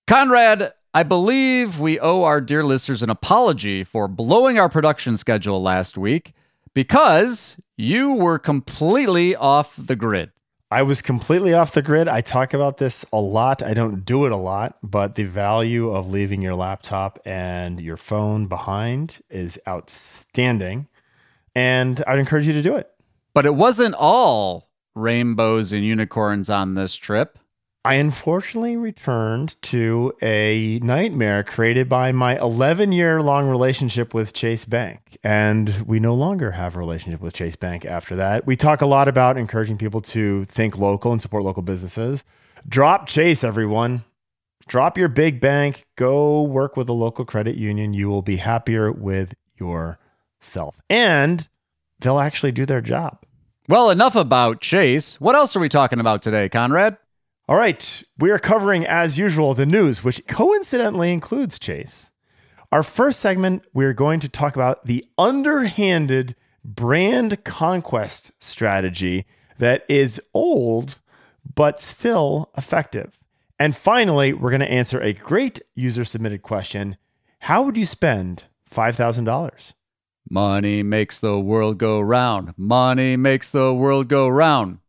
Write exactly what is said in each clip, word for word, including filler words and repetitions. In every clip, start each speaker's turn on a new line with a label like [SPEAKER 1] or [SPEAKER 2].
[SPEAKER 1] Conrad, I believe we owe our dear listeners an apology for blowing our production schedule last week because you were completely off the grid.
[SPEAKER 2] I was completely off the grid. I talk about this a lot. I don't do it a lot, but the value of leaving your laptop and your phone behind is outstanding. And I'd encourage you to do it.
[SPEAKER 1] But it wasn't all rainbows and unicorns on this trip.
[SPEAKER 2] I unfortunately returned to a nightmare created by my eleven-year-long relationship with Chase Bank. And we no longer have a relationship with Chase Bank after that. We talk a lot about encouraging people to think local and support local businesses. Drop Chase, everyone. Drop your big bank. Go work with a local credit union. You will be happier with yourself. And they'll actually do their job.
[SPEAKER 1] Well, enough about Chase. What else are we talking about today, Conrad?
[SPEAKER 2] All right, we are covering, as usual, the news, which coincidentally includes Chase. Our first segment, we're going to talk about the underhanded brand conquest strategy that is old, but still effective. And finally, we're going to answer a great user-submitted question. How would you spend five thousand dollars?
[SPEAKER 1] Money makes the world go round. Money makes the world go round.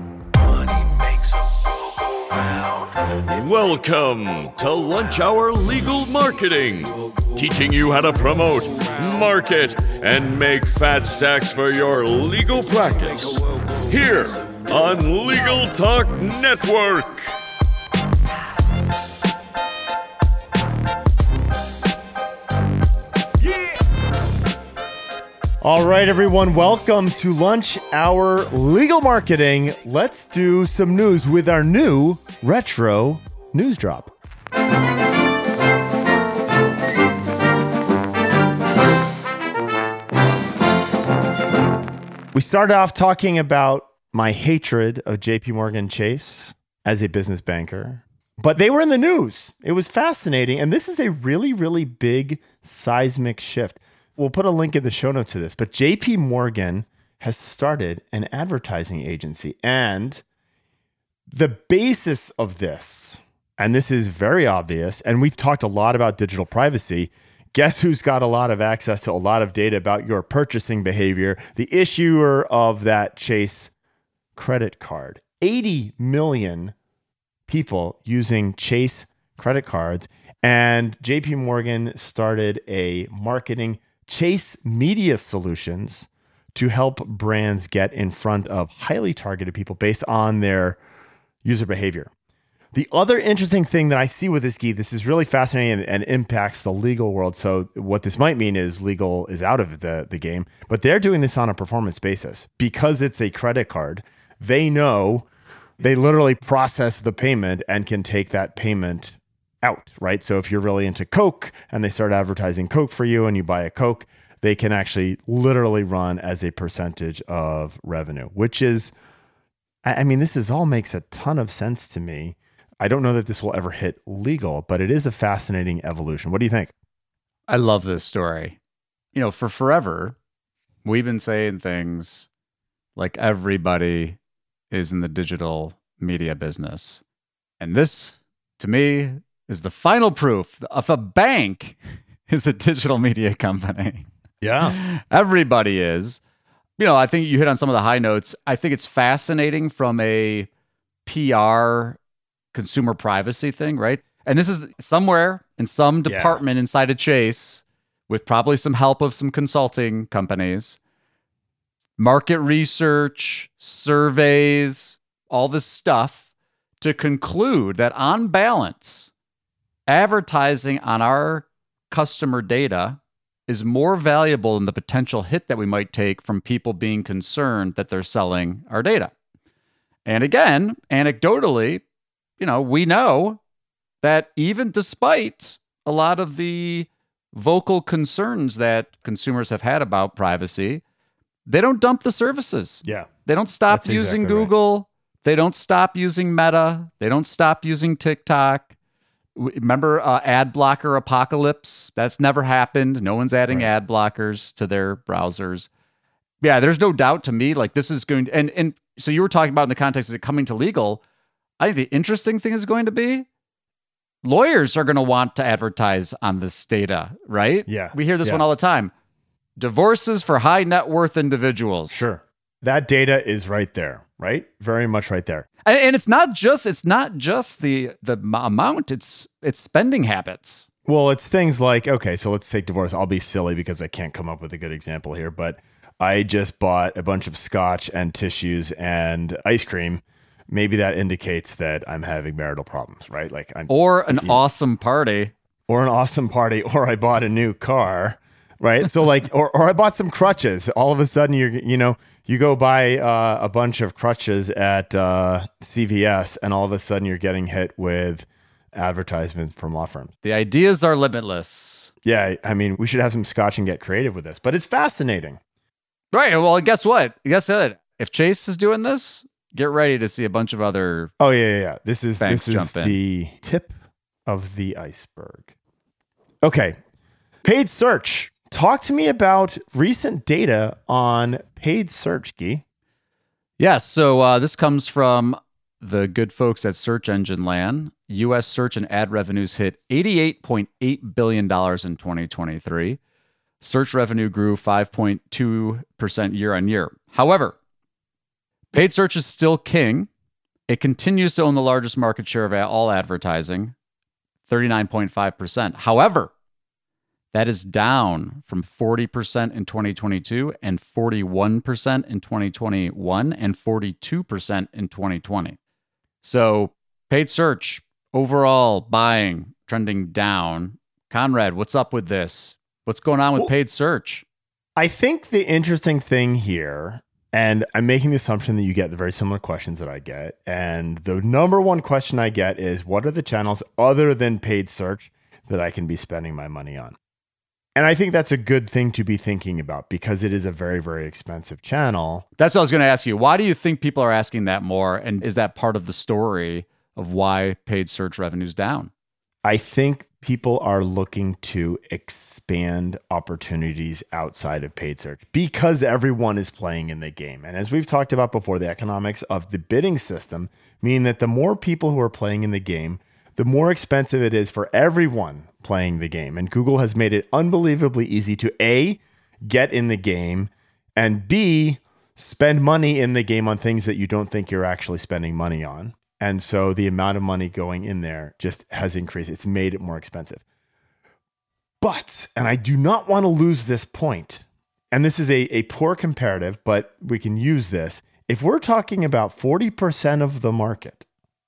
[SPEAKER 3] Welcome to Lunch Hour Legal Marketing, teaching you how to promote, market, and make fat stacks for your legal practice. Here on Legal Talk Network.
[SPEAKER 2] All right, everyone, welcome to Lunch Hour Legal Marketing. Let's do some news with our new retro news drop. We started off talking about my hatred of J P Morgan Chase as a business banker, but they were in the news. It was fascinating, and this is a really, really big seismic shift. We'll put a link in the show notes to this, but J P Morgan has started an advertising agency. And the basis of this, and this is very obvious, and we've talked a lot about digital privacy. Guess who's got a lot of access to a lot of data about your purchasing behavior? The issuer of that Chase credit card. eighty million people using Chase credit cards. And J P Morgan started a marketing Chase Media Solutions to help brands get in front of highly targeted people based on their user behavior. The other interesting thing that I see with this, Keith, this is really fascinating and, and impacts the legal world. So what this might mean is legal is out of the, the game, but they're doing this on a performance basis. Because it's a credit card, they know they literally process the payment and can take that payment out, right? So if you're really into Coke and they start advertising Coke for you and you buy a Coke, they can actually literally run as a percentage of revenue, which is, I mean, this is all makes a ton of sense to me. I don't know that this will ever hit legal, but it is a fascinating evolution. What do you think?
[SPEAKER 1] I love this story. You know, for forever, we've been saying things like everybody is in the digital media business. And this, to me, is the final proof of a bank is a digital media company.
[SPEAKER 2] Yeah.
[SPEAKER 1] Everybody is. You know, I think you hit on some of the high notes. I think it's fascinating from a P R consumer privacy thing, right? And this is somewhere in some department yeah. inside of Chase with probably some help of some consulting companies, market research, surveys, all this stuff to conclude that on balance, advertising on our customer data is more valuable than the potential hit that we might take from people being concerned that they're selling our data. And again, anecdotally, you know, we know that even despite a lot of the vocal concerns that consumers have had about privacy, they don't dump the services.
[SPEAKER 2] Yeah.
[SPEAKER 1] They don't stop
[SPEAKER 2] That's
[SPEAKER 1] using
[SPEAKER 2] exactly
[SPEAKER 1] Google.
[SPEAKER 2] Right.
[SPEAKER 1] They don't stop using Meta. They don't stop using TikTok. Remember uh, ad blocker apocalypse? That's never happened. No one's adding right. ad blockers to their browsers. Yeah, there's no doubt to me, like this is going to, and, and so you were talking about in the context of it coming to legal. I think the interesting thing is going to be lawyers are going to want to advertise on this data, right?
[SPEAKER 2] Yeah.
[SPEAKER 1] We hear this
[SPEAKER 2] yeah.
[SPEAKER 1] one all the time. Divorces for high net worth individuals.
[SPEAKER 2] Sure. That data is right there, right? Very much right there.
[SPEAKER 1] And, and it's not just it's not just the the m- amount, it's it's spending habits.
[SPEAKER 2] Well, it's things like, okay, so let's take divorce. I'll be silly because I can't come up with a good example here, but I just bought a bunch of scotch and tissues and ice cream. Maybe that indicates that I'm having marital problems, right? Like I'm
[SPEAKER 1] Or an
[SPEAKER 2] you,
[SPEAKER 1] awesome party.
[SPEAKER 2] Or an awesome party, or I bought a new car, right? So like, or, or I bought some crutches. All of a sudden you're, you know, you go buy uh, a bunch of crutches at uh, C V S and all of a sudden you're getting hit with advertisements from law firms.
[SPEAKER 1] The ideas are limitless.
[SPEAKER 2] Yeah, I mean, we should have some scotch and get creative with this, but it's fascinating.
[SPEAKER 1] Right. Well, guess what? Guess what? If Chase is doing this, get ready to see a bunch of other.
[SPEAKER 2] Oh yeah, yeah, yeah. This is
[SPEAKER 1] banks
[SPEAKER 2] this is
[SPEAKER 1] jump in.
[SPEAKER 2] the tip of the iceberg. Okay, paid search. Talk to me about recent data on paid search, Guy.
[SPEAKER 1] Yes. So uh, this comes from the good folks at Search Engine Land. U S search and ad revenues hit eighty-eight point eight billion dollars in twenty twenty-three. Search revenue grew five point two percent year on year. However, paid search is still king. It continues to own the largest market share of all advertising, thirty-nine point five percent. However, that is down from forty percent in twenty twenty-two and forty-one percent in twenty twenty-one and forty-two percent in twenty twenty. So paid search, overall buying trending down. Conrad, what's up with this? What's going on with
[SPEAKER 2] Well,
[SPEAKER 1] paid search?
[SPEAKER 2] I think the interesting thing here, and I'm making the assumption that you get the very similar questions that I get, and the number one question I get is, what are the channels other than paid search that I can be spending my money on? And I think that's a good thing to be thinking about because it is a very, very expensive channel.
[SPEAKER 1] That's what I was going to ask you. Why do you think people are asking that more? And is that part of the story of why paid search revenue's down?
[SPEAKER 2] I think people are looking to expand opportunities outside of paid search because everyone is playing in the game. And as we've talked about before, the economics of the bidding system mean that the more people who are playing in the game, the more expensive it is for everyone playing the game. And Google has made it unbelievably easy to A, get in the game, and B, spend money in the game on things that you don't think you're actually spending money on. And so the amount of money going in there just has increased. It's made it more expensive. But, and I do not want to lose this point, and this is a, a poor comparative, but we can use this. If we're talking about forty percent of the market,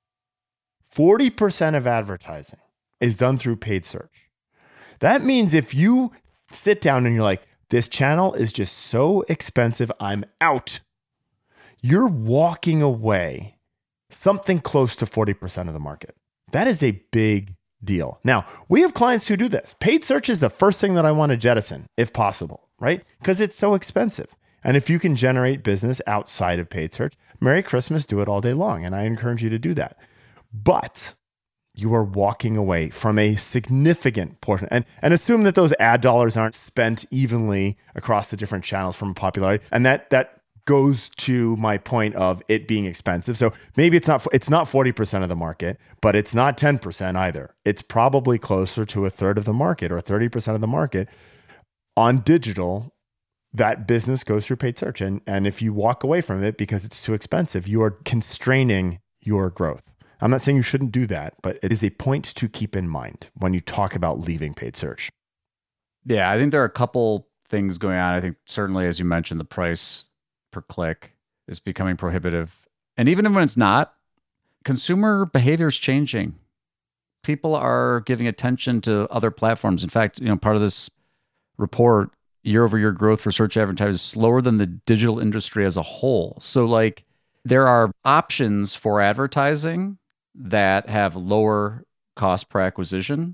[SPEAKER 2] forty percent of advertising is done through paid search. That means if you sit down and you're like, this channel is just so expensive, I'm out, you're walking away something close to forty percent of the market. That is a big deal. Now, we have clients who do this. Paid search is the first thing that I want to jettison, if possible, right? Because it's so expensive. And if you can generate business outside of paid search, Merry Christmas, do it all day long. And I encourage you to do that. But you are walking away from a significant portion. And, and assume that those ad dollars aren't spent evenly across the different channels from popularity. And that that goes to my point of it being expensive. So maybe it's not it's not forty percent of the market, but it's not ten percent either. It's probably closer to a third of the market or thirty percent of the market. On digital, that business goes through paid search. And, and if you walk away from it because it's too expensive, you are constraining your growth. I'm not saying you shouldn't do that, but it is a point to keep in mind when you talk about leaving paid search.
[SPEAKER 1] Yeah, I think there are a couple things going on. I think certainly, as you mentioned, the price per click is becoming prohibitive. And even when it's not, consumer behavior is changing. People are giving attention to other platforms. In fact, you know, part of this report, year-over-year growth for search advertising is slower than the digital industry as a whole. So like there are options for advertising that have lower cost per acquisition,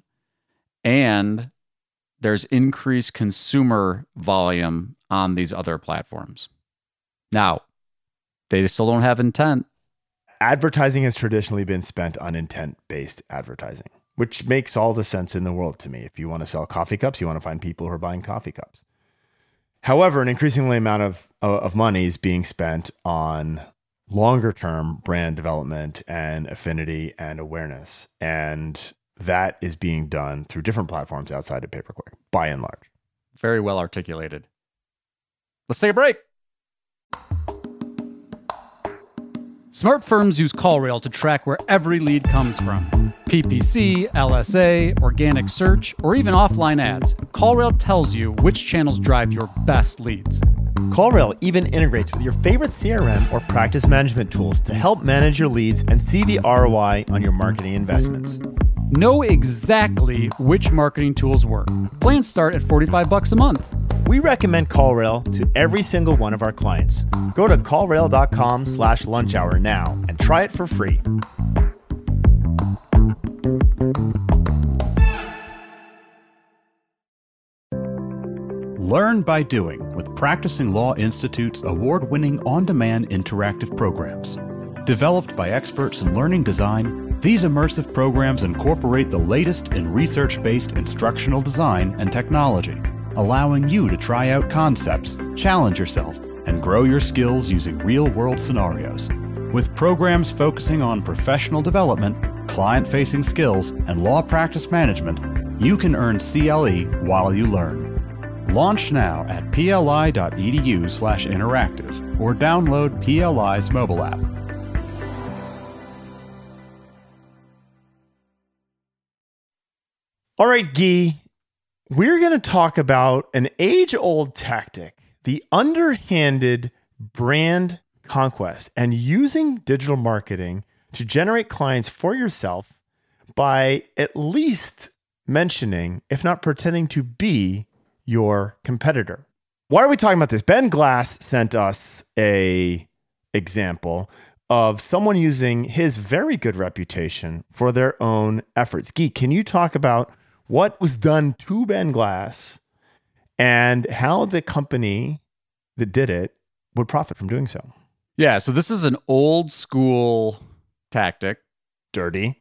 [SPEAKER 1] and there's increased consumer volume on these other platforms. Now, they still don't have intent.
[SPEAKER 2] Advertising has traditionally been spent on intent-based advertising, which makes all the sense in the world to me. If you want to sell coffee cups, you want to find people who are buying coffee cups. However, an increasingly amount of, of money is being spent on longer term brand development and affinity and awareness. And that is being done through different platforms outside of pay-per-click, by and large.
[SPEAKER 1] Very well articulated. Let's take a break. Smart firms use CallRail to track where every lead comes from. P P C, L S A, organic search, or even offline ads. CallRail tells you which channels drive your best leads.
[SPEAKER 2] CallRail even integrates with your favorite C R M or practice management tools to help manage your leads and see the R O I on your marketing investments.
[SPEAKER 1] Know exactly which marketing tools work. Plans start at forty-five bucks a month.
[SPEAKER 2] We recommend CallRail to every single one of our clients. Go to callrail.com slash lunch hour now and try it for free.
[SPEAKER 4] Learn by doing with Practicing Law Institute's award-winning on-demand interactive programs. Developed by experts in learning design, these immersive programs incorporate the latest in research-based instructional design and technology, allowing you to try out concepts, challenge yourself, and grow your skills using real-world scenarios. With programs focusing on professional development, client-facing skills, and law practice management, you can earn C L E while you learn. Launch now at pli.edu slash interactive or download P L I's mobile app.
[SPEAKER 2] All right, Guy, we're going to talk about an age-old tactic, the underhanded brand conquest and using digital marketing to generate clients for yourself by at least mentioning, if not pretending to be, your competitor. Why are we talking about this? Ben Glass sent us a example of someone using his very good reputation for their own efforts. Guy, can you talk about what was done to Ben Glass and how the company that did it would profit from doing so?
[SPEAKER 1] Yeah, so this is an old school tactic.
[SPEAKER 2] Dirty.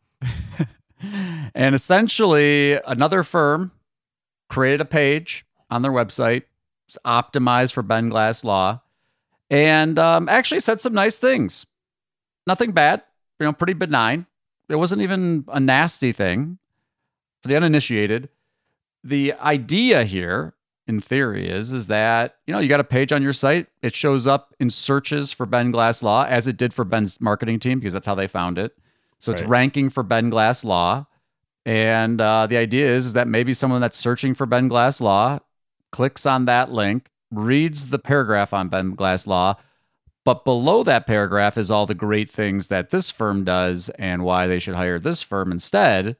[SPEAKER 1] And essentially, another firm created a page on their website. It's optimized for Ben Glass Law, and um, actually said some nice things. Nothing bad, you know, pretty benign. It wasn't even a nasty thing for the uninitiated. The idea here, in theory, is is that, you know, you got a page on your site. It shows up in searches for Ben Glass Law, as it did for Ben's marketing team, because that's how they found it. So it's
[SPEAKER 2] Right.
[SPEAKER 1] ranking for Ben Glass Law. And uh, the idea is, is that maybe someone that's searching for Ben Glass Law clicks on that link, reads the paragraph on Ben Glass Law, but below that paragraph is all the great things that this firm does and why they should hire this firm instead.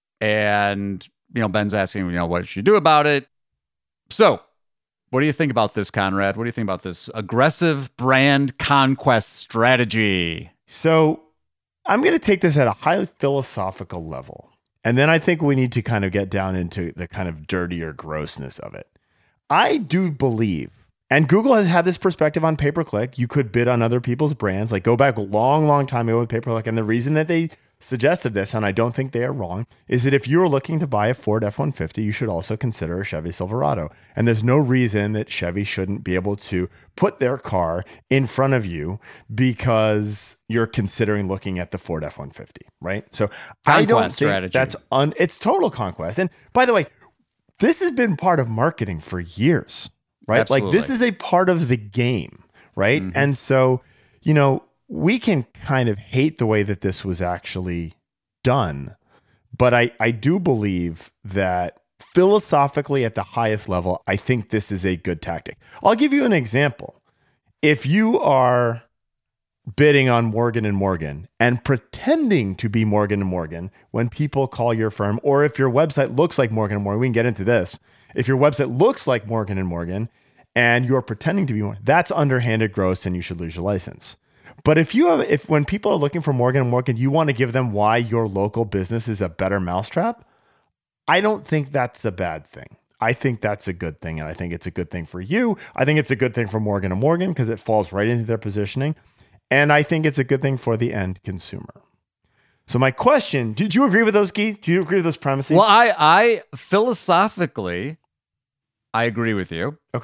[SPEAKER 1] And, you know, Ben's asking, you know, what should you do about it? So what do you think about this, Conrad? What do you think about this aggressive brand conquest strategy?
[SPEAKER 2] So I'm going to take this at a highly philosophical level. And then I think we need to kind of get down into the kind of dirtier grossness of it. I do believe, and Google has had this perspective on pay-per-click, you could bid on other people's brands, like go back a long, long time ago with pay-per-click. And the reason that they suggested this, and I don't think they are wrong, is that if you're looking to buy a Ford F one fifty, you should also consider a Chevy Silverado. And there's no reason that Chevy shouldn't be able to put their car in front of you because you're considering looking at the Ford F one fifty, right? So I don't think
[SPEAKER 1] strategy.
[SPEAKER 2] that's un, it's total conquest. And by the way, this has been part of marketing for years, right?
[SPEAKER 1] Absolutely.
[SPEAKER 2] Like this is a part of the game, right?
[SPEAKER 1] Mm-hmm.
[SPEAKER 2] And so, you know, we can kind of hate the way that this was actually done, but I, I do believe that philosophically at the highest level, I think this is a good tactic. I'll give you an example. If you are bidding on Morgan and Morgan and pretending to be Morgan and Morgan when people call your firm, or if your website looks like Morgan and Morgan, we can get into this. If your website looks like Morgan and Morgan and you're pretending to be Morgan, that's underhanded gross and you should lose your license. But if you have, if when people are looking for Morgan and Morgan, you want to give them why your local business is a better mousetrap, I don't think that's a bad thing. I think that's a good thing. And I think it's a good thing for you. I think it's a good thing for Morgan and Morgan because it falls right into their positioning. And I think it's a good thing for the end consumer. So my question, did you agree with those, Guy? Do you agree with those premises?
[SPEAKER 1] Well, I, I philosophically, I agree with you.
[SPEAKER 2] Okay.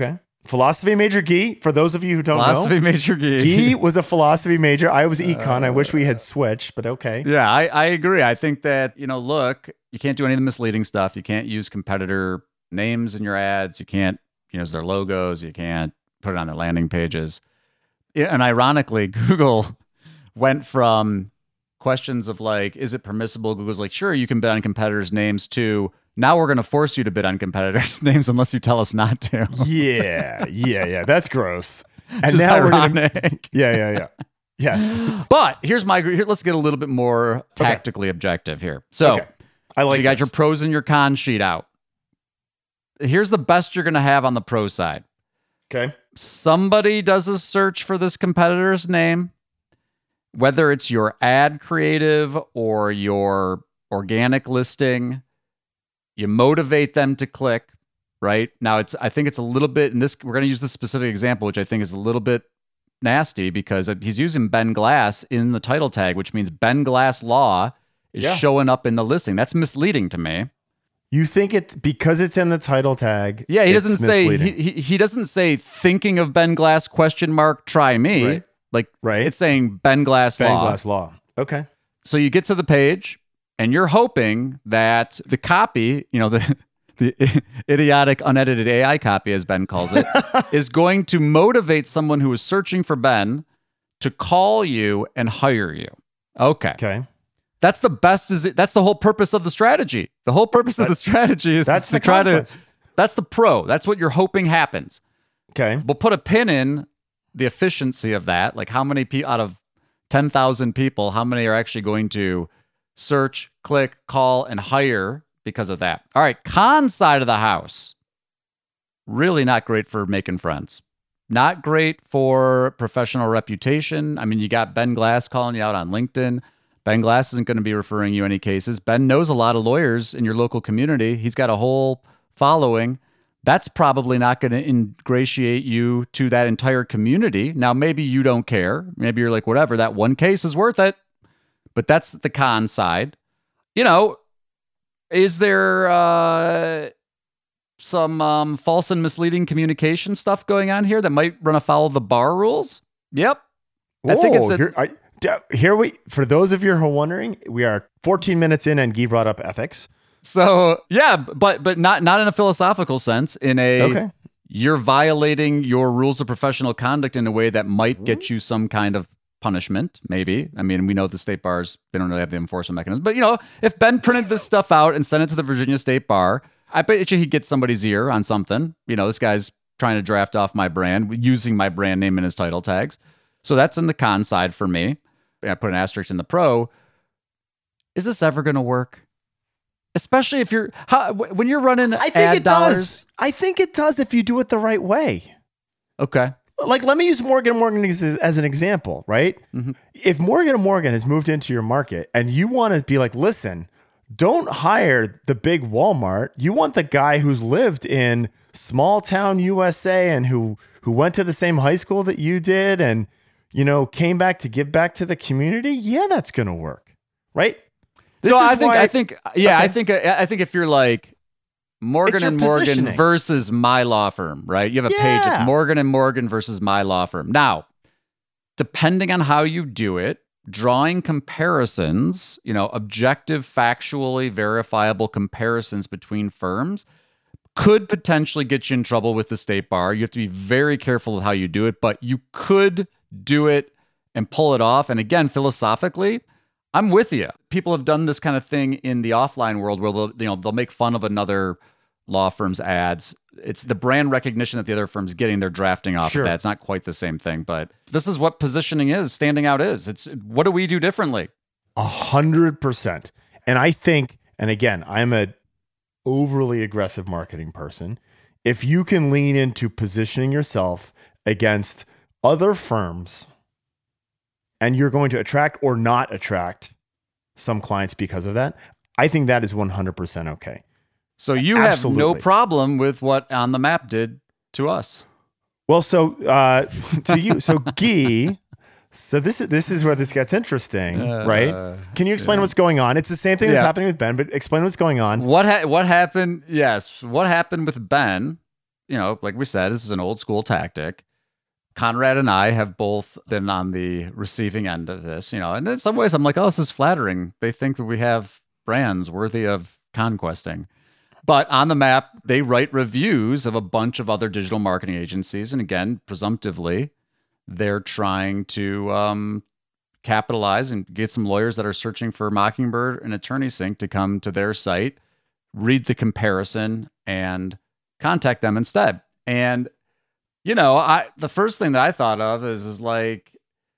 [SPEAKER 2] Philosophy major Guy, for those of you who don't
[SPEAKER 1] Philosophy
[SPEAKER 2] know.
[SPEAKER 1] major Guy.
[SPEAKER 2] Guy was a philosophy major. I was econ. Uh, I wish we had switched, but okay.
[SPEAKER 1] Yeah, I, I agree. I think that, you know, look, you can't do any of the misleading stuff. You can't use competitor names in your ads. You can't use their logos. You can't put it on their landing pages. And ironically, Google went from questions of like, is it permissible? Google's like, sure, you can bid on competitors' names too. Now we're going to force you to bid on competitors' names unless you tell us not to.
[SPEAKER 2] yeah, yeah, yeah. That's gross. And
[SPEAKER 1] Just
[SPEAKER 2] now
[SPEAKER 1] ironic.
[SPEAKER 2] we're gonna, yeah, yeah, yeah. Yes.
[SPEAKER 1] But here's my here, let's get a little bit more tactically okay. objective here. So,
[SPEAKER 2] okay. I like
[SPEAKER 1] so you got
[SPEAKER 2] this.
[SPEAKER 1] your pros and your cons sheet out. Here's the best you're going to have on the pro side.
[SPEAKER 2] Okay.
[SPEAKER 1] Somebody does a search for this competitor's name, whether it's your ad creative or your organic listing. You motivate them to click, right? Now, it's I think it's a little bit, and this we're going to use this specific example, which I think is a little bit nasty because he's using Ben Glass in the title tag, which means Ben Glass law is yeah. showing up in the listing. That's misleading to me.
[SPEAKER 2] You think it because it's in the title tag?
[SPEAKER 1] Yeah, he
[SPEAKER 2] it's
[SPEAKER 1] doesn't say he, he he doesn't say thinking of Ben Glass question mark try me.
[SPEAKER 2] Right.
[SPEAKER 1] Like
[SPEAKER 2] right.
[SPEAKER 1] It's saying Ben Glass
[SPEAKER 2] Ben
[SPEAKER 1] law.
[SPEAKER 2] Ben Glass law. Okay.
[SPEAKER 1] So you get to the page. And you're hoping that the copy, you know, the the idiotic, unedited A I copy, as Ben calls it, is going to motivate someone who is searching for Ben to call you and hire you. Okay.
[SPEAKER 2] Okay.
[SPEAKER 1] That's the best. Is it? That's the whole purpose of the strategy. The whole purpose that's, of the strategy is
[SPEAKER 2] that's
[SPEAKER 1] to try to. That's the pro. That's what you're hoping happens.
[SPEAKER 2] Okay.
[SPEAKER 1] We'll put a pin in the efficiency of that. Like how many people out of ten thousand people, how many are actually going to search, click, call, and hire because of that. All right, con side of the house. Really not great for making friends. Not great for professional reputation. I mean, you got Ben Glass calling you out on LinkedIn. Ben Glass isn't going to be referring you any cases. Ben knows a lot of lawyers in your local community. He's got a whole following. That's probably not going to ingratiate you to that entire community. Now, maybe you don't care. Maybe you're like, whatever, that one case is worth it. But that's the con side. You know, is there uh, some um, false and misleading communication stuff going on here that might run afoul of the bar rules? Yep.
[SPEAKER 2] Whoa, I think it's a, here, I, here we, for those of you who are wondering, we are fourteen minutes in and Guy brought up ethics.
[SPEAKER 1] So, yeah, but but not, not in a philosophical sense, in a,
[SPEAKER 2] okay.
[SPEAKER 1] You're violating your rules of professional conduct in a way that might get you some kind of punishment, maybe. I mean, we know the state bars, they don't really have the enforcement mechanism. But, you know, if Ben printed this stuff out and sent it to the Virginia State Bar, I bet you he'd get somebody's ear on something. You know, this guy's trying to draft off my brand, using my brand name in his title tags. So that's in the con side for me. I put an asterisk in the pro. Is this ever going to work? Especially if you're, how, when you're running
[SPEAKER 2] I think
[SPEAKER 1] ad
[SPEAKER 2] it
[SPEAKER 1] dollars.
[SPEAKER 2] Does. I think it does if you do it the right way.
[SPEAKER 1] Okay.
[SPEAKER 2] Like, let me use Morgan and Morgan as, as an example, right?
[SPEAKER 1] Mm-hmm.
[SPEAKER 2] If Morgan and Morgan has moved into your market and you want to be like, listen, don't hire the big Walmart. You want the guy who's lived in small town U S A and who who went to the same high school that you did and, you know, came back to give back to the community. Yeah, that's going to work, right?
[SPEAKER 1] This so I think, I think, yeah, okay. I think, I think if you're like, Morgan and Morgan versus my law firm, right? You have a
[SPEAKER 2] yeah.
[SPEAKER 1] page, it's Morgan and Morgan versus my law firm. Now, depending on how you do it, drawing comparisons, you know, objective, factually verifiable comparisons between firms could potentially get you in trouble with the state bar. You have to be very careful with how you do it, but you could do it and pull it off. And again, philosophically, I'm with you. People have done this kind of thing in the offline world where they'll, you know, they'll make fun of another law firm's ads. It's the brand recognition that the other firm's getting. They're drafting off
[SPEAKER 2] sure.
[SPEAKER 1] of that. It's not quite the same thing, but this is what positioning is, standing out is. It's what do we do differently?
[SPEAKER 2] A hundred percent. And I think, and again, I'm a overly aggressive marketing person. If you can lean into positioning yourself against other firms, and you're going to attract or not attract some clients because of that, I think that is one hundred percent okay.
[SPEAKER 1] So you
[SPEAKER 2] Absolutely.
[SPEAKER 1] have no problem with what On the Map did to us.
[SPEAKER 2] Well, so uh, to you, so Guy, so this is this is where this gets interesting, uh, right? Can you explain yeah. what's going on? It's the same thing that's
[SPEAKER 1] yeah.
[SPEAKER 2] happening with Ben, but explain what's going on.
[SPEAKER 1] What ha- what happened? Yes, what happened with Ben you know, like we said, this is an old school tactic. Conrad and I have both been on the receiving end of this, you know, and in some ways I'm like, oh, this is flattering. They think that we have brands worthy of conquesting. But on the map, they write reviews of a bunch of other digital marketing agencies. And again, presumptively, they're trying to um, capitalize and get some lawyers that are searching for Mockingbird and Attorney Sync to come to their site, read the comparison, and contact them instead. And You know, I the first thing that I thought of is is like,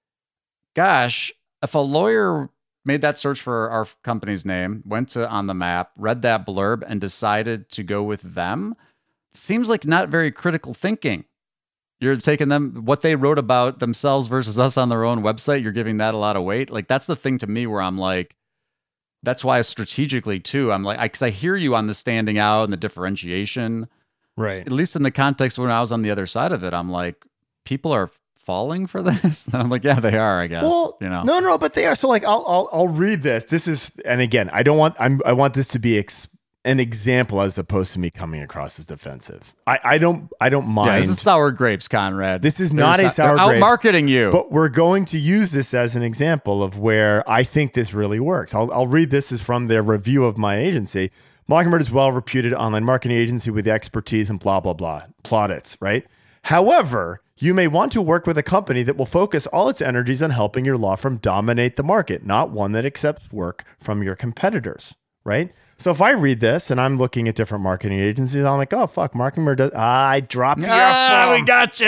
[SPEAKER 1] gosh, if a lawyer made that search for our company's name, went to On the Map, read that blurb, and decided to go with them, it seems like not very critical thinking. You're taking them, what they wrote about themselves versus us on their own website, you're giving that a lot of weight. Like, that's the thing to me where I'm like, that's why strategically, too, I'm like, because I, I hear you on the standing out and the differentiation.
[SPEAKER 2] Right.
[SPEAKER 1] At least in the context when I was on the other side of it, I'm like, people are falling for this. And I'm like, yeah, they are, I guess.
[SPEAKER 2] Well,
[SPEAKER 1] you know,
[SPEAKER 2] no, no, but they are. So like, I'll, I'll, I'll read this. This is, and again, I don't want, I'm, I want this to be ex- an example as opposed to me coming across as defensive. I, I don't, I don't mind.
[SPEAKER 1] Yeah, this is sour grapes, Conrad.
[SPEAKER 2] This is not
[SPEAKER 1] They're
[SPEAKER 2] a
[SPEAKER 1] so-
[SPEAKER 2] sour
[SPEAKER 1] they're
[SPEAKER 2] grapes.
[SPEAKER 1] out marketing you.
[SPEAKER 2] But we're going to use this as an example of where I think this really works. I'll, I'll read this is from their review of my agency. Mockingbird is well-reputed online marketing agency with expertise and blah, blah, blah. Plaudits, right? However, you may want to work with a company that will focus all its energies on helping your law firm dominate the market, not one that accepts work from your competitors, right? So if I read this and I'm looking at different marketing agencies, I'm like, oh, fuck, Mockingbird does. Ah, I dropped the
[SPEAKER 1] Ah,
[SPEAKER 2] F-bomb.
[SPEAKER 1] we got you.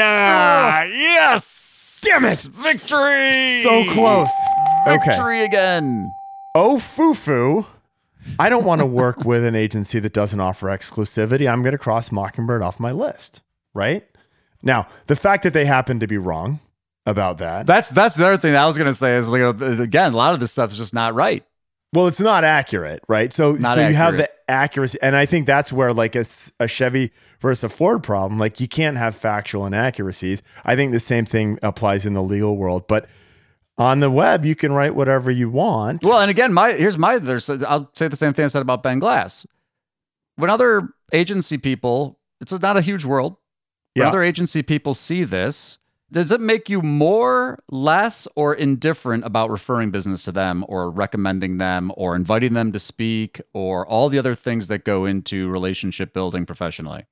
[SPEAKER 1] Yes.
[SPEAKER 2] Damn it.
[SPEAKER 1] Victory.
[SPEAKER 2] So close. Okay.
[SPEAKER 1] Victory again.
[SPEAKER 2] Oh, foo-foo. I don't want to work with an agency that doesn't offer exclusivity. I'm going to cross Mockingbird off my list, right? Now, the fact that they happen to be wrong about that.
[SPEAKER 1] That's that's the other thing that I was going to say is, like, again, a lot of this stuff is just not right.
[SPEAKER 2] Well, it's not accurate, right? So,
[SPEAKER 1] Not
[SPEAKER 2] so you have
[SPEAKER 1] accurate.
[SPEAKER 2] the accuracy. And I think that's where like a, s- a Chevy versus a Ford problem, like you can't have factual inaccuracies. I think the same thing applies in the legal world. But on the web, you can write whatever you want.
[SPEAKER 1] Well, and again, my here's my there's I'll say the same thing I said about Ben Glass. When other agency people, it's not a huge world. When
[SPEAKER 2] Yeah.
[SPEAKER 1] other agency people see this, does it make you more, less, or indifferent about referring business to them or recommending them or inviting them to speak or all the other things that go into relationship building professionally?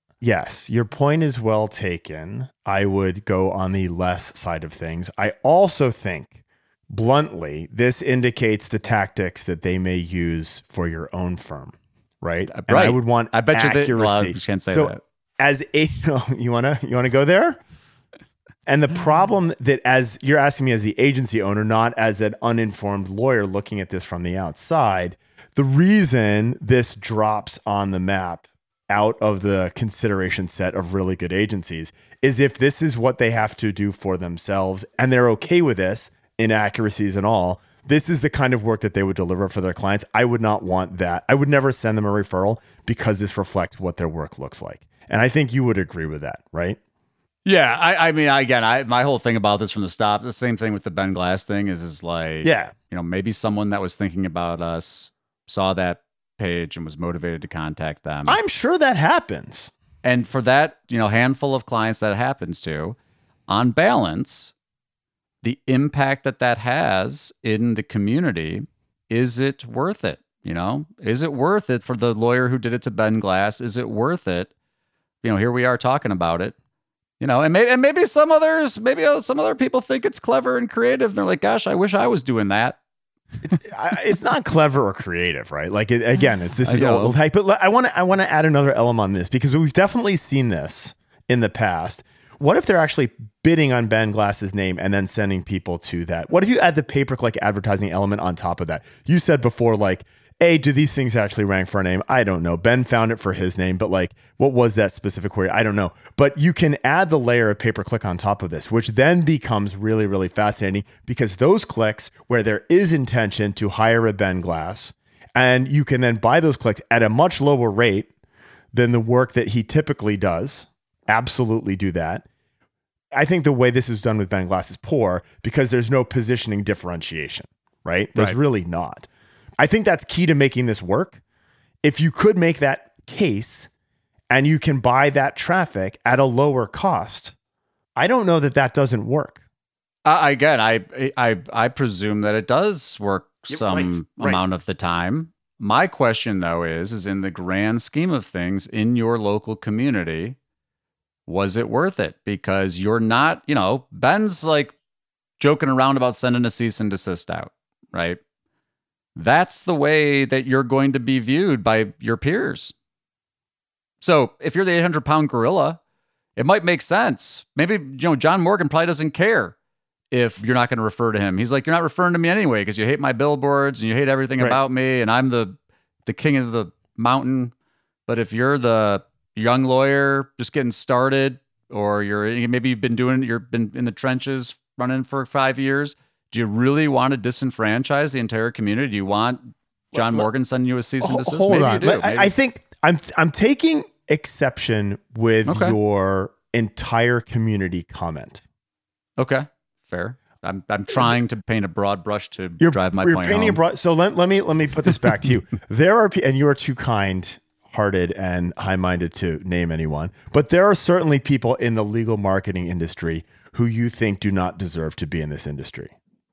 [SPEAKER 2] Yes, your point is well taken. I would go on the less side of things. I also think, bluntly, this indicates the tactics that they may use for your own firm, right? And
[SPEAKER 1] Right.
[SPEAKER 2] I would want
[SPEAKER 1] I bet you
[SPEAKER 2] accuracy.
[SPEAKER 1] they, well, you can't say
[SPEAKER 2] so
[SPEAKER 1] that.
[SPEAKER 2] as a, you wanna you wanna go there? And the problem that, as you're asking me as the agency owner, not as an uninformed lawyer looking at this from the outside, the reason this drops on the map out of the consideration set of really good agencies is if this is what they have to do for themselves and they're okay with this, inaccuracies and all, this is the kind of work that they would deliver for their clients. I would not want that. I would never send them a referral because this reflects what their work looks like. And I think you would agree with that, right?
[SPEAKER 1] Yeah, I, I mean, again, I my whole thing about this from the stop, the same thing with the Ben Glass thing is, is like,
[SPEAKER 2] Yeah.
[SPEAKER 1] you know, maybe someone that was thinking about us saw that page and was motivated to contact them.
[SPEAKER 2] I'm sure that happens.
[SPEAKER 1] And for that, you know, handful of clients that it happens to, on balance, the impact that that has in the community, is it worth it? You know, is it worth it for the lawyer who did it to Ben Glass? Is it worth it? You know, here we are talking about it. You know, and maybe, and maybe some others, maybe some other people think it's clever and creative. They're like, gosh, I wish I was doing that.
[SPEAKER 2] I, it's not clever or creative, right? Like it, again, it's this
[SPEAKER 1] I
[SPEAKER 2] is
[SPEAKER 1] know.
[SPEAKER 2] old type. But I want to I want to add another element on this because we've definitely seen this in the past. What if they're actually bidding on Ben Glass's name and then sending people to that? What if you add the pay-per-click advertising element on top of that? You said before, like, A, do these things actually rank for a name? I don't know. Ben found it for his name, but like, what was that specific query? I don't know. But you can add the layer of pay-per-click on top of this, which then becomes really, really fascinating because those clicks where there is intention to hire a Ben Glass, and you can then buy those clicks at a much lower rate than the work that he typically does. Absolutely do that. I think the way this is done with Ben Glass is poor because there's no positioning differentiation, right? There's
[SPEAKER 1] Right.
[SPEAKER 2] really not. I think that's key to making this work. If you could make that case and you can buy that traffic at a lower cost. I don't know that that doesn't work.
[SPEAKER 1] Uh, again, I, I I presume that it does work
[SPEAKER 2] Yeah,
[SPEAKER 1] some
[SPEAKER 2] right, right.
[SPEAKER 1] amount of the time. My question, though, is, is in the grand scheme of things in your local community, was it worth it? Because you're not, you know, Ben's like joking around about sending a cease and desist out, right? That's the way that you're going to be viewed by your peers. So if you're the eight hundred pound gorilla, it might make sense. Maybe, you know, John Morgan probably doesn't care if you're not going to refer to him. He's like, you're not referring to me anyway because you hate my billboards and you hate everything
[SPEAKER 2] Right.
[SPEAKER 1] about me and I'm the the king of the mountain. But if you're the young lawyer just getting started, or you're maybe you've been doing you've been in the trenches running for five years, do you really want to disenfranchise the entire community? Do you want John
[SPEAKER 2] Well,
[SPEAKER 1] Morgan sending you a cease and
[SPEAKER 2] Ho-
[SPEAKER 1] desist?
[SPEAKER 2] Hold
[SPEAKER 1] Maybe
[SPEAKER 2] on.
[SPEAKER 1] you do.
[SPEAKER 2] Let- I,
[SPEAKER 1] Maybe-
[SPEAKER 2] I think I'm I'm taking exception with
[SPEAKER 1] Okay.
[SPEAKER 2] your entire community comment.
[SPEAKER 1] Okay, fair. I'm I'm trying to paint a broad brush to
[SPEAKER 2] You're,
[SPEAKER 1] drive my
[SPEAKER 2] you're
[SPEAKER 1] point
[SPEAKER 2] painting
[SPEAKER 1] home.
[SPEAKER 2] a broad. So let, let me let me put this back to you. There are pe- and you are too kind-hearted and high-minded to name anyone, but there are certainly people in the legal marketing industry who you think do not deserve to be in this industry.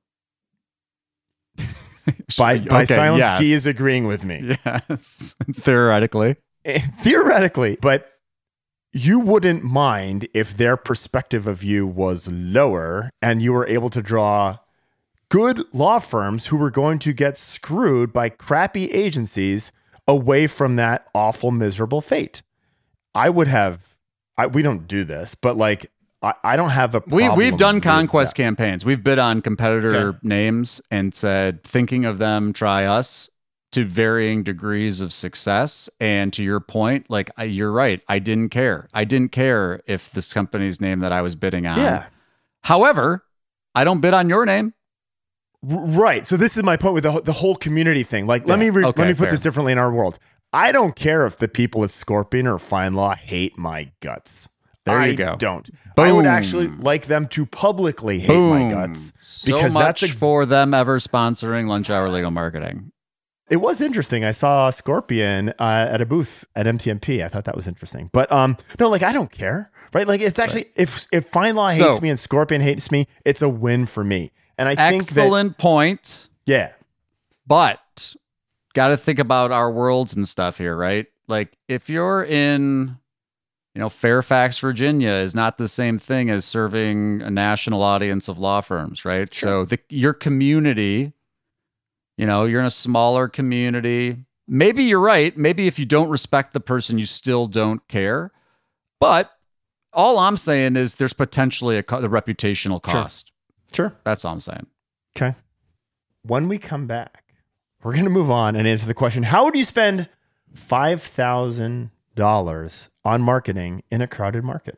[SPEAKER 2] By by
[SPEAKER 1] Okay,
[SPEAKER 2] silence,
[SPEAKER 1] yes.
[SPEAKER 2] Guy is agreeing with me.
[SPEAKER 1] Yes, theoretically.
[SPEAKER 2] Theoretically, but you wouldn't mind if their perspective of you was lower and you were able to draw good law firms who were going to get screwed by crappy agencies away from that awful, miserable fate. I would have, I, we don't do this, but like, I, I don't have a
[SPEAKER 1] We
[SPEAKER 2] problem
[SPEAKER 1] we've done
[SPEAKER 2] with
[SPEAKER 1] conquest
[SPEAKER 2] that.
[SPEAKER 1] campaigns. We've bid on competitor
[SPEAKER 2] Okay.
[SPEAKER 1] names and said, thinking of them, try us, to varying degrees of success. And to your point, like I, you're right, I didn't care. I didn't care if this company's name that I was bidding on.
[SPEAKER 2] Yeah.
[SPEAKER 1] However, I don't bid on your name.
[SPEAKER 2] R- Right. So this is my point with the, wh- the whole community thing. Like, let
[SPEAKER 1] Yeah.
[SPEAKER 2] me re-
[SPEAKER 1] Okay,
[SPEAKER 2] let me put
[SPEAKER 1] fair.
[SPEAKER 2] this differently in our world. I don't care if the people at Scorpion or Fine Law hate my guts.
[SPEAKER 1] There you
[SPEAKER 2] I
[SPEAKER 1] go.
[SPEAKER 2] don't. I would
[SPEAKER 1] Boom.
[SPEAKER 2] actually like them to publicly hate
[SPEAKER 1] Boom.
[SPEAKER 2] my guts
[SPEAKER 1] So
[SPEAKER 2] because
[SPEAKER 1] much
[SPEAKER 2] that's a,
[SPEAKER 1] for them ever sponsoring Lunch Hour Legal Marketing.
[SPEAKER 2] it was interesting. I saw Scorpion uh, at a booth at M T M P. I thought that was interesting. But um, no, like I don't care, right? Like it's actually if if Fine Law hates
[SPEAKER 1] So-
[SPEAKER 2] me and Scorpion hates me, it's a win for me. And I think that
[SPEAKER 1] Excellent point.
[SPEAKER 2] yeah,
[SPEAKER 1] But got to think about our worlds and stuff here, right? Like if you're in, you know, Fairfax, Virginia is not the same thing as serving a national audience of law firms, right? So the, your community, you know, you're in a smaller community. Maybe you're right. Maybe if you don't respect the person, you still don't care. But all I'm saying is there's potentially a, co- the reputational cost.
[SPEAKER 2] sure.
[SPEAKER 1] That's all I'm saying.
[SPEAKER 2] Okay. When we come back, we're going to move on and answer the question, how would you spend five thousand dollars on marketing in a crowded market?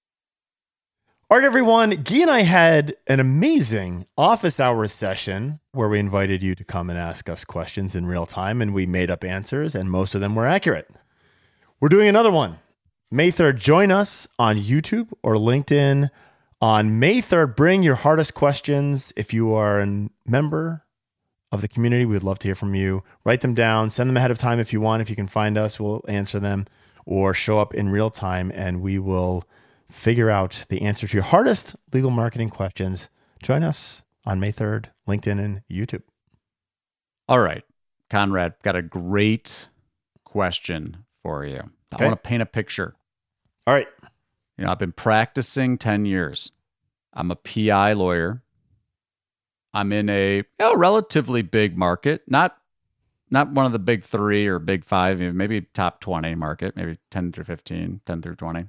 [SPEAKER 2] All right, everyone. Guy and I had an amazing office hours session where we invited you to come and ask us questions in real time, and we made up answers, and most of them were accurate. We're doing another one. May third, join us on YouTube or LinkedIn. On May third, bring your hardest questions. If you are a member of the community, we'd love to hear from you. Write them down, send them ahead of time if you want. If you can find us, we'll answer them, or show up in real time and we will figure out the answer to your hardest legal marketing questions. Join us on May third, LinkedIn and YouTube.
[SPEAKER 1] All right, Conrad, got a great question for you.
[SPEAKER 2] Okay.
[SPEAKER 1] I want to paint a picture.
[SPEAKER 2] All right.
[SPEAKER 1] You know, I've been practicing ten years. I'm a P I lawyer. I'm in a you know, relatively big market, not not one of the big three or big five, maybe top twenty market, maybe ten through fifteen, ten through twenty.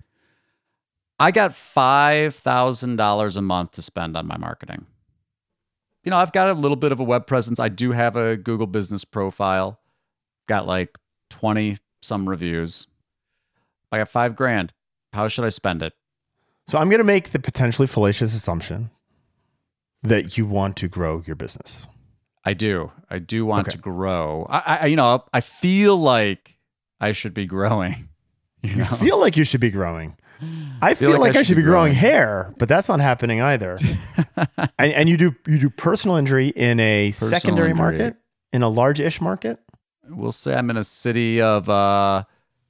[SPEAKER 1] I got five thousand dollars a month to spend on my marketing. You know, I've got a little bit of a web presence. I do have a Google business profile. Got like twenty some reviews. I got five grand. How should I spend it?
[SPEAKER 2] So I'm going to make the potentially fallacious assumption that you want to grow your business.
[SPEAKER 1] I do. I do want
[SPEAKER 2] Okay.
[SPEAKER 1] to grow. I, I, you know, I feel like I should be growing. You
[SPEAKER 2] You
[SPEAKER 1] know?
[SPEAKER 2] feel like you should be growing. I feel, like, I should be growing, hair, but that's not happening either. and, and you do you do personal injury in a
[SPEAKER 1] Personal
[SPEAKER 2] secondary
[SPEAKER 1] injury.
[SPEAKER 2] market, in a large-ish market.
[SPEAKER 1] We'll say I'm in a city of uh,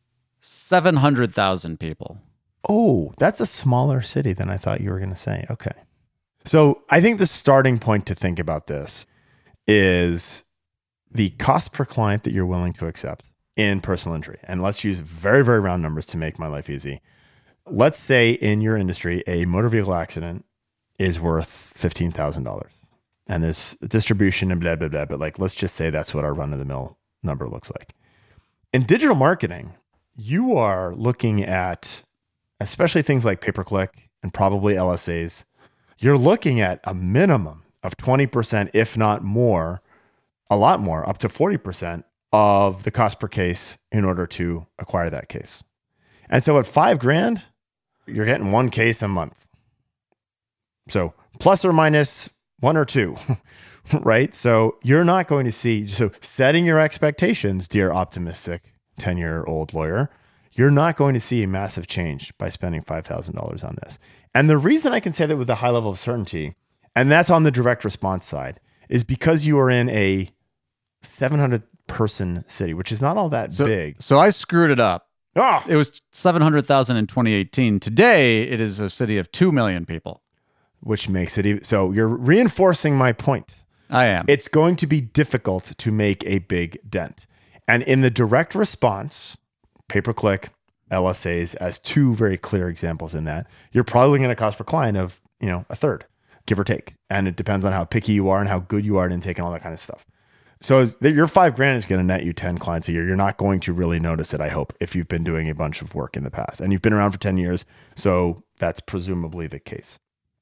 [SPEAKER 1] seven hundred thousand people.
[SPEAKER 2] Oh, that's a smaller city than I thought you were going to say. Okay. So I think the starting point to think about this is the cost per client that you're willing to accept in personal injury. And let's use very, very round numbers to make my life easy. Let's say in your industry, a motor vehicle accident is worth fifteen thousand dollars. And there's distribution and blah, blah, blah. But like, let's just say that's what our run of the mill number looks like. In digital marketing, you are looking at, especially things like pay-per-click and probably L S As, you're looking at a minimum of twenty percent, if not more, a lot more, up to forty percent of the cost per case in order to acquire that case. And so at five grand, you're getting one case a month. So plus or minus one or two, right? So you're not going to see, so setting your expectations, dear optimistic ten-year-old lawyer, you're not going to see a massive change by spending five thousand dollars on this. And the reason I can say that with a high level of certainty, and that's on the direct response side, is because you are in a seven hundred person city, which is not all that
[SPEAKER 1] so,
[SPEAKER 2] big.
[SPEAKER 1] So I screwed it up.
[SPEAKER 2] Oh!
[SPEAKER 1] It was seven hundred thousand in twenty eighteen. Today, it is a city of two million people.
[SPEAKER 2] Which makes it even, so you're reinforcing my point.
[SPEAKER 1] I am.
[SPEAKER 2] It's going to be difficult to make a big dent. And in the direct response, pay-per-click, L S As as two very clear examples in that, you're probably looking at a cost per client of, you know, a third, give or take. And it depends on how picky you are and how good you are at intake and all that kind of stuff. So th- your five grand is going to net you ten clients a year. You're not going to really notice it, I hope, if you've been doing a bunch of work in the past. And you've been around for ten years, so that's presumably the case.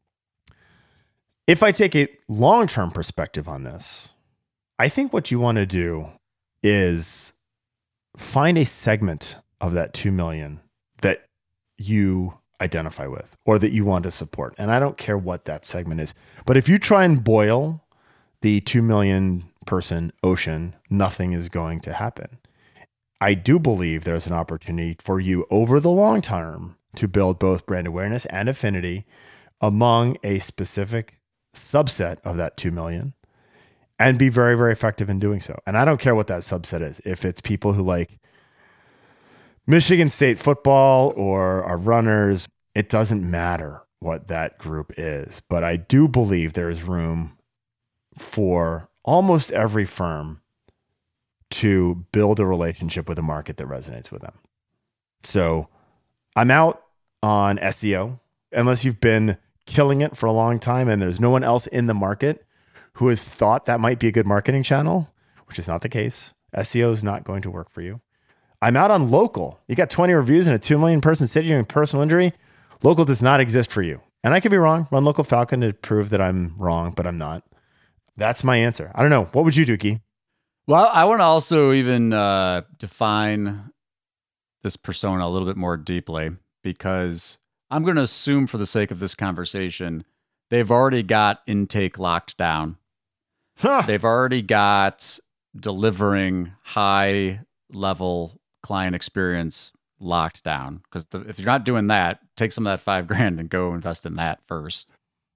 [SPEAKER 2] If I take a long-term perspective on this, I think what you want to do is find a segment of that two million that you identify with or that you want to support. And I don't care what that segment is. But if you try and boil the two million person ocean, nothing is going to happen. I do believe there's an opportunity for you over the long term to build both brand awareness and affinity among a specific subset of that two million and be very, very effective in doing so. And I don't care what that subset is. If it's people who like Michigan State football or are runners, it doesn't matter what that group is. But I do believe there is room for almost every firm to build a relationship with a market that resonates with them. So I'm out on S E O unless you've been killing it for a long time and there's no one else in the market who has thought that might be a good marketing channel, which is not the case. S E O is not going to work for you. I'm out on local. You got twenty reviews in a two million person city doing personal injury. Local does not exist for you. And I could be wrong. Run Local Falcon to prove that I'm wrong, but I'm not. That's my answer. I don't know. What would you do, Guy?
[SPEAKER 1] Well, I want to also even uh, define this persona a little bit more deeply, because I'm going to assume for the sake of this conversation, they've already got intake locked down. Huh. They've already got delivering high level client experience locked down. Because if you're not doing that, take some of that five grand and go invest in that first.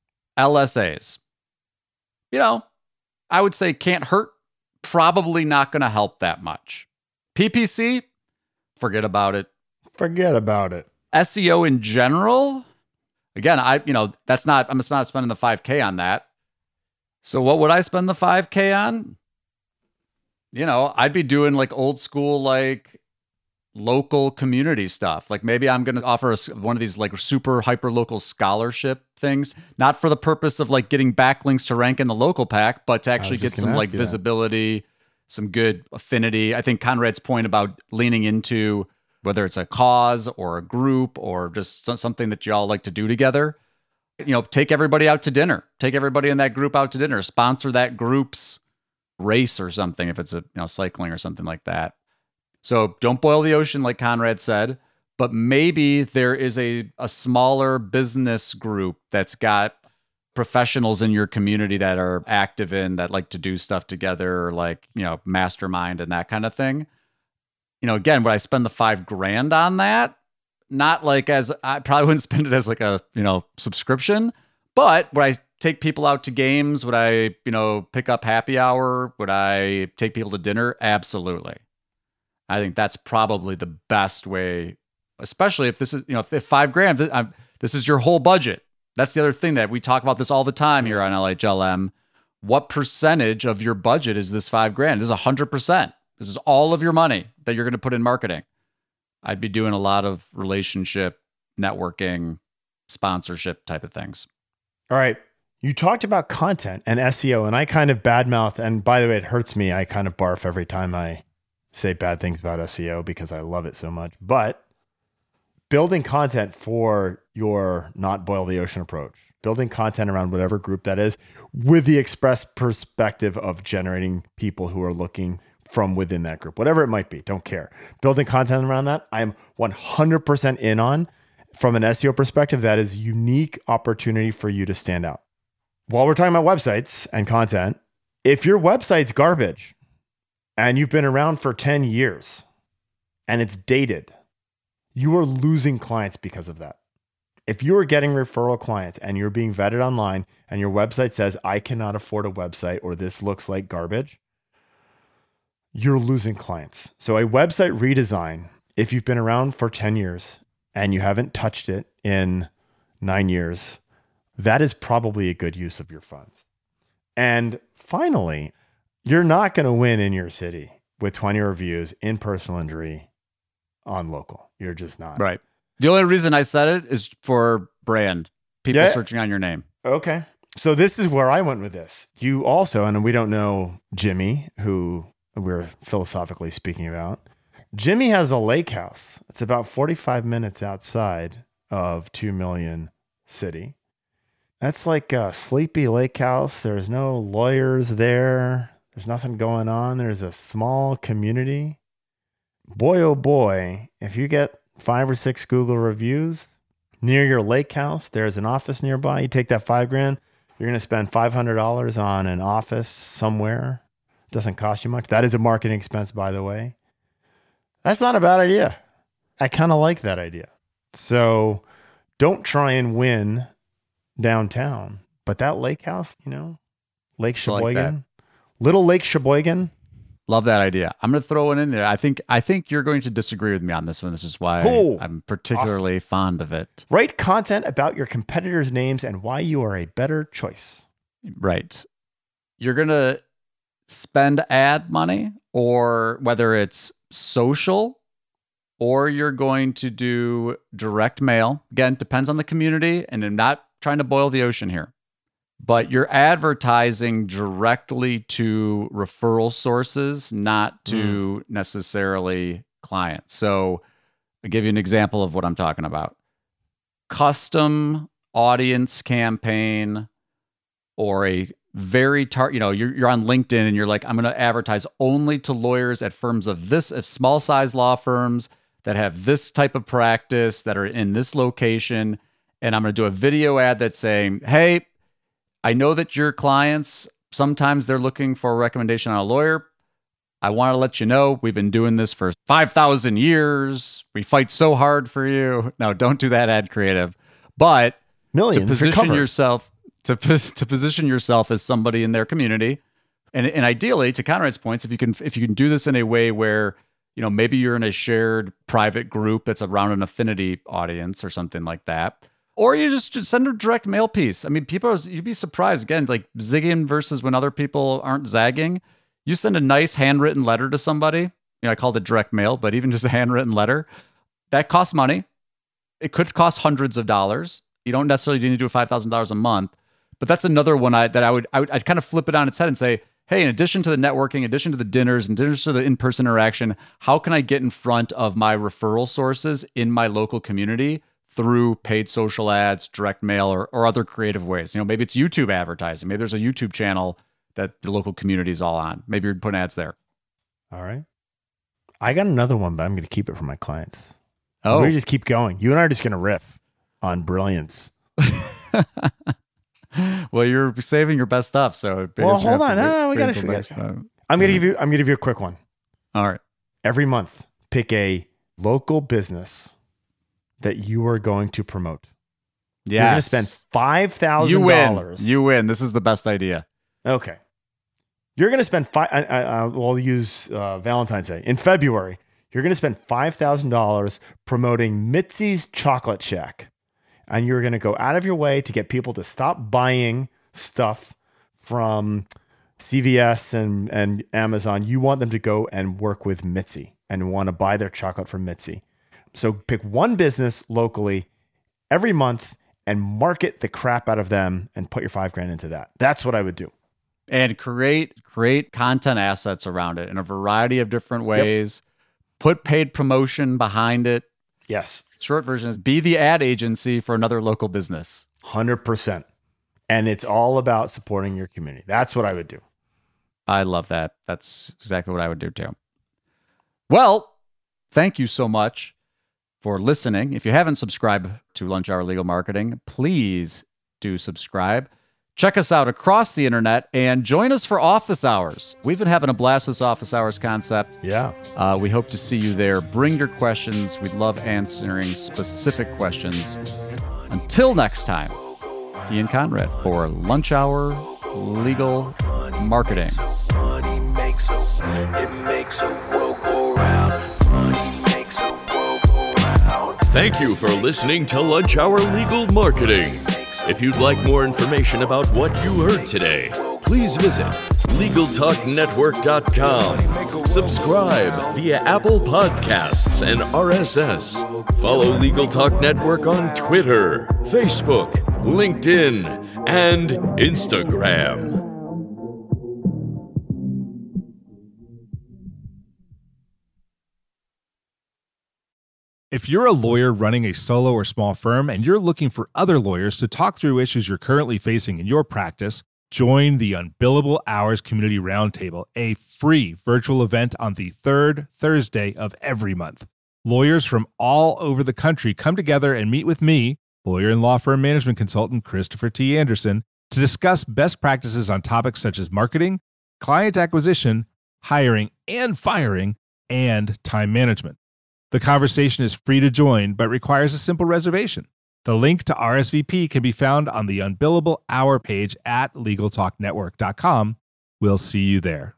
[SPEAKER 1] L S As, you know, I would say can't hurt. Probably not going to help that much. P P C, forget about it.
[SPEAKER 2] Forget about it.
[SPEAKER 1] S E O in general, again, I you know that's not I'm not spending the five K on that. So what would I spend the five K on? You know, I'd be doing like old school, like local community stuff. Like maybe I'm going to offer a, one of these like super hyper local scholarship things, not for the purpose of like getting backlinks to rank in the local pack, but to actually get some like visibility, some good affinity. I think Conrad's point about leaning into whether it's a cause or a group or just something that y'all like to do together, you know, take everybody out to dinner, take everybody in that group out to dinner, sponsor that group's race or something. If it's a, you know, cycling or something like that. So don't boil the ocean, like Conrad said, but maybe there is a, a smaller business group that's got professionals in your community that are active in that like to do stuff together, or like, you know, mastermind and that kind of thing. You know, again, would I spend the five grand on that? Not like as, I probably wouldn't spend it as like a, you know, subscription, but would I take people out to games? Would I, you know, pick up happy hour? Would I take people to dinner? Absolutely. I think that's probably the best way, especially if this is, you know, if, if five grand, th- I'm, this is your whole budget. That's the other thing that we talk about this all the time here on L H L M. What percentage of your budget is this five grand? This is one hundred percent. This is all of your money that you're going to put in marketing. I'd be doing a lot of relationship, networking, sponsorship type of things.
[SPEAKER 2] All right. You talked about content and S E O, and I kind of badmouth. And by the way, it hurts me. I kind of barf every time I say bad things about S E O because I love it so much. But building content for your not boil the ocean approach, building content around whatever group that is with the express perspective of generating people who are looking from within that group, whatever it might be, don't care. Building content around that, I'm one hundred percent in on. From an S E O perspective, that is a unique opportunity for you to stand out. While we're talking about websites and content, if your website's garbage and you've been around for ten years and it's dated, you are losing clients because of that. If you are getting referral clients and you're being vetted online and your website says, I cannot afford a website or this looks like garbage, you're losing clients. So a website redesign, if you've been around for ten years and you haven't touched it in nine years, that is probably a good use of your funds. And finally, you're not going to win in your city with twenty reviews in personal injury on local. You're just not.
[SPEAKER 1] Right. The only reason I said it is for brand, people
[SPEAKER 2] Yeah.
[SPEAKER 1] searching on your name.
[SPEAKER 2] Okay. So this is where I went with this. You also, and we don't know Jimmy, who we're philosophically speaking about. Jimmy has a lake house. It's about forty-five minutes outside of two million city. That's like a sleepy lake house. There's no lawyers there. There's nothing going on. There's a small community. Boy, oh boy, if you get five or six Google reviews near your lake house, there's an office nearby. You take that five grand, you're going to spend five hundred dollars on an office somewhere. It doesn't cost you much. That is a marketing expense, by the way. That's not a bad idea. I kind of like that idea. So don't try and win downtown, but that lake house, you know, Lake Sheboygan,
[SPEAKER 1] like
[SPEAKER 2] Little Lake Sheboygan.
[SPEAKER 1] Love that idea. I'm going to throw one in there. I think I think you're going to disagree with me on this one. This is why
[SPEAKER 2] Cool.
[SPEAKER 1] I'm particularly
[SPEAKER 2] Awesome.
[SPEAKER 1] fond of it.
[SPEAKER 2] Write content about your competitors' names and why you are a better choice.
[SPEAKER 1] Right. You're going to spend ad money, or whether it's social, or you're going to do direct mail. Again, depends on the community, and I'm not trying to boil the ocean here. But you're advertising directly to referral sources, not to mm. necessarily clients. So I'll give you an example of what I'm talking about. Custom audience campaign, or a very tar- you know, you're, you're on LinkedIn and you're like, I'm going to advertise only to lawyers at firms of this, of small size law firms that have this type of practice, that are in this location. And I'm going to do a video ad that's saying, hey, I know that your clients, sometimes they're looking for a recommendation on a lawyer. I want to let you know we've been doing this for five thousand years. We fight so hard for you. No, don't do that ad creative. But
[SPEAKER 2] Millions
[SPEAKER 1] to position
[SPEAKER 2] recovered.
[SPEAKER 1] yourself to to position yourself as somebody in their community, and and ideally to counter its points, if you can if you can do this in a way where, you know, maybe you're in a shared private group that's around an affinity audience or something like that. Or you just, just send a direct mail piece. I mean, people, are, you'd be surprised. Again, like zigging versus when other people aren't zagging. You send a nice handwritten letter to somebody. You know, I called it direct mail, but even just a handwritten letter, that costs money. It could cost hundreds of dollars. You don't necessarily need to do five thousand dollars a month. But that's another one I, that I would, I would I'd kind of flip it on its head and say, hey, in addition to the networking, in addition to the dinners, in addition to the in-person interaction, how can I get in front of my referral sources in my local community through paid social ads, direct mail, or, or other creative ways? You know, maybe it's YouTube advertising. Maybe there's a YouTube channel that the local community is all on. Maybe you're putting ads there.
[SPEAKER 2] All right. I got another one, but I'm going to keep it for my clients.
[SPEAKER 1] Oh,
[SPEAKER 2] We just keep going. You and I are just going to riff on brilliance.
[SPEAKER 1] well, you're saving your best stuff. So
[SPEAKER 2] Well,
[SPEAKER 1] I guess we
[SPEAKER 2] hold
[SPEAKER 1] have
[SPEAKER 2] on.
[SPEAKER 1] to
[SPEAKER 2] No,
[SPEAKER 1] wait-
[SPEAKER 2] no, we
[SPEAKER 1] wait
[SPEAKER 2] gotta
[SPEAKER 1] until
[SPEAKER 2] forget-
[SPEAKER 1] next time.
[SPEAKER 2] I'm going to give you. I'm going to give you a quick one.
[SPEAKER 1] All right.
[SPEAKER 2] Every month, pick a local business that you are going to promote.
[SPEAKER 1] Yeah.
[SPEAKER 2] You're going to spend five thousand
[SPEAKER 1] You
[SPEAKER 2] dollars.
[SPEAKER 1] win. You win. This is the best idea.
[SPEAKER 2] Okay. You're going to spend five. I, I, I will use uh, Valentine's Day in February. You're going to spend five thousand dollars promoting Mitzi's Chocolate Shack. And you're going to go out of your way to get people to stop buying stuff from C V S and, and Amazon. You want them to go and work with Mitzi and want to buy their chocolate from Mitzi. So pick one business locally every month and market the crap out of them and put your five grand into that. That's what I would do.
[SPEAKER 1] And create create content assets around it in a variety of different ways. Yep. Put paid promotion behind it.
[SPEAKER 2] Yes.
[SPEAKER 1] Short version is be the ad agency for another local business.
[SPEAKER 2] one hundred percent. And it's all about supporting your community. That's what I would do.
[SPEAKER 1] I love that. That's exactly what I would do too. Well, thank you so much for listening. If you haven't subscribed to Lunch Hour Legal Marketing, please do subscribe. Check us out across the internet and join us for office hours. We've been having a blast this office hours concept.
[SPEAKER 2] Yeah.
[SPEAKER 1] Uh, we hope to see you there. Bring your questions. We'd love answering specific questions. Until next time, Ian Conrad for Lunch Hour Legal Marketing.
[SPEAKER 3] Thank you for listening to Lunch Hour Legal Marketing. If you'd like more information about what you heard today, please visit legal talk network dot com. Subscribe via Apple Podcasts and R S S. Follow Legal Talk Network on Twitter, Facebook, LinkedIn, and Instagram.
[SPEAKER 5] If you're a lawyer running a solo or small firm and you're looking for other lawyers to talk through issues you're currently facing in your practice, join the Unbillable Hours Community Roundtable, a free virtual event on the third Thursday of every month. Lawyers from all over the country come together and meet with me, lawyer and law firm management consultant Christopher T. Anderson, to discuss best practices on topics such as marketing, client acquisition, hiring and firing, and time management. The conversation is free to join, but requires a simple reservation. The link to R S V P can be found on the Unbillable Hour page at legal talk network dot com. We'll see you there.